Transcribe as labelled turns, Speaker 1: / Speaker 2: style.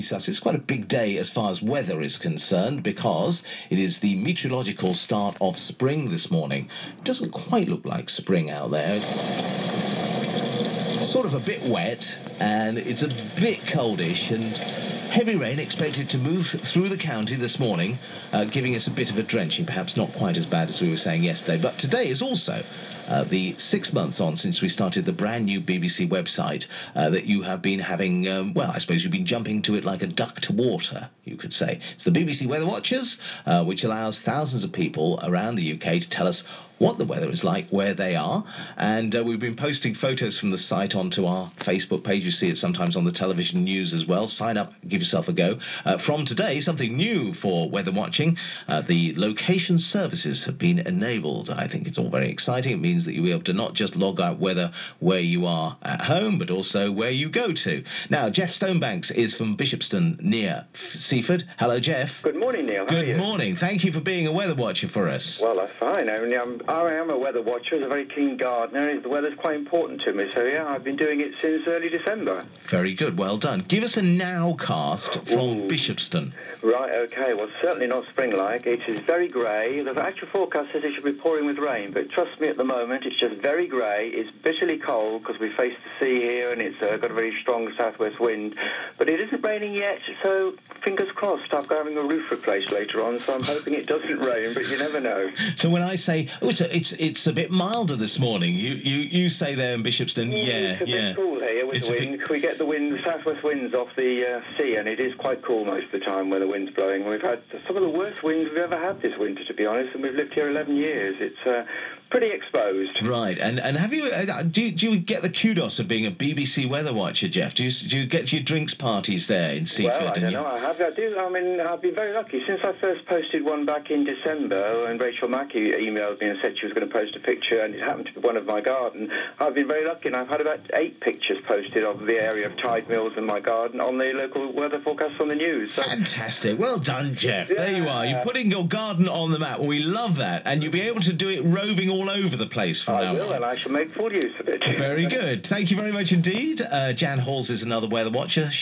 Speaker 1: It's quite a big day as far as weather is concerned because it is the meteorological start of spring this morning. It doesn't quite look like spring out there. It's sort of a bit wet and it's a bit coldish, and heavy rain expected to move through the county this morning, giving us a bit of a drenching, perhaps not quite as bad as we were saying yesterday. But today is also the 6 months on since we started the brand new BBC website that you have been having, well, I suppose you've been jumping to it like a duck to water, you could say. It's the BBC Weather Watchers, which allows thousands of people around the UK to tell us what the weather is like where they are, and we've been posting photos from the site onto our Facebook page. You see it sometimes on the television news as well. Sign up, give yourself a go. From today, something new for weather watching. The location services have been enabled. I think it's all very exciting. It means that you'll be able to not just log out weather where you are at home, but also where you go to. Now, Jeff Stonebanks is from Bishopston near Seaford. Hello, Jeff.
Speaker 2: Good morning, Neil. How are you?
Speaker 1: Good morning. Thank you for being a weather watcher for us.
Speaker 2: Well, that's fine. I am a weather watcher, as a very keen gardener. The weather's quite important to me, so yeah, I've been doing it since early December.
Speaker 1: Very good, well done. Give us a nowcast from Bishopston.
Speaker 2: Right, okay, well, certainly not spring-like. It is very grey. The actual forecast says it should be pouring with rain, but trust me, at the moment, it's just very grey. It's bitterly cold because we face the sea here, and it's got a very strong southwest wind. But it isn't raining yet, so fingers crossed. I'm having a roof replaced later on, so I'm hoping it doesn't rain, but you never know.
Speaker 1: So when I say, it's a bit milder this morning, you say there in Bishopston,
Speaker 2: It's a bit cool here with the wind. We get the wind, the southwest winds off the sea, and it is quite cool most of the time when the wind's blowing. We've had some of the worst winds we've ever had this winter, to be honest, and we've lived here 11 years. It's pretty exposed.
Speaker 1: Right, and have you, do you get the kudos of being a BBC weather watcher, Jeff? Do you get to your drinks parties there in Seaford?
Speaker 2: Well, I don't know. I do. I mean, I've been very lucky. Since I first posted one back in December, and Rachel Mackey emailed me and said she was going to post a picture, and it happened to be one of my garden, I've been very lucky, and I've had about 8 pictures posted of the area of tide mills and my garden on the local weather forecast on the news. So.
Speaker 1: Fantastic. Well done, Jeff.
Speaker 2: Yeah.
Speaker 1: There you are. You're putting your garden on the map. We love that. And you'll be able to do it roving all over the place from now on.
Speaker 2: I will, and I shall make full use of it.
Speaker 1: Very good. Thank you very much indeed. Jan Halls is another weather watcher.